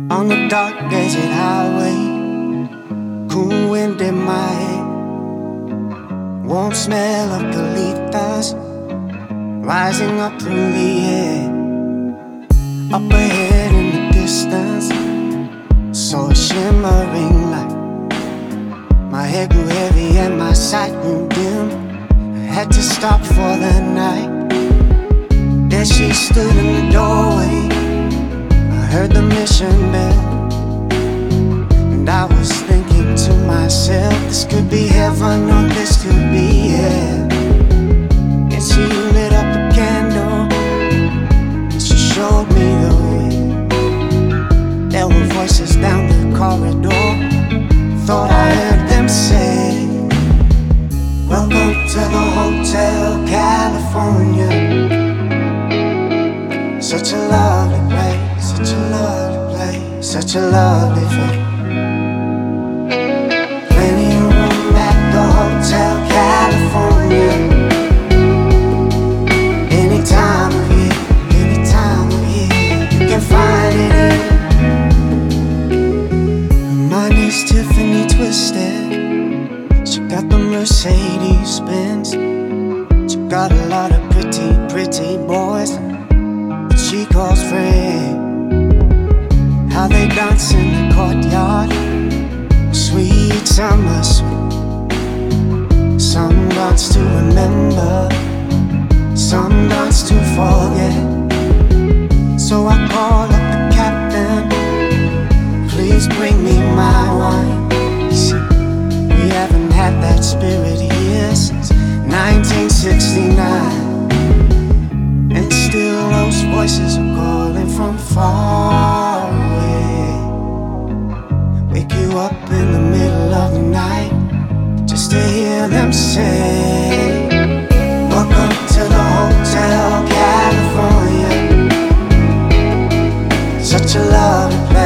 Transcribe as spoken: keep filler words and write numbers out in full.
On the dark desert highway, cool wind in my head, warm smell of colitas rising up through the air. Up ahead in the distance, saw a shimmering light. My head grew heavy and my sight grew dim. I had to stop for the night. There she stood in the doorway. I heard the mission bell, and I was thinking to myself, this could be heaven or this could be hell. And she lit up a candle, and she showed me the way. There were voices down the corridor, thought I heard them say, welcome to the Hotel California. Such a lovely place, such a lovely place, such a lovely place. Plenty of room at the Hotel California. Any time of year, any time of year, you can find it here. Her mind is Tiffany twisted. She got the Mercedes Benz. She got a lot of pretty, pretty boys she calls friends. How they dance in the courtyard, sweet summer sweet. Some dance to remember, some dance to forget. So I call up the captain, please bring me my wine. You see, we haven't had that spirit here since nineteen sixty-nine. And still those voices are calling from far away. Wake you up in the middle of the night just to hear them say, welcome to the Hotel California. Such a lovely place.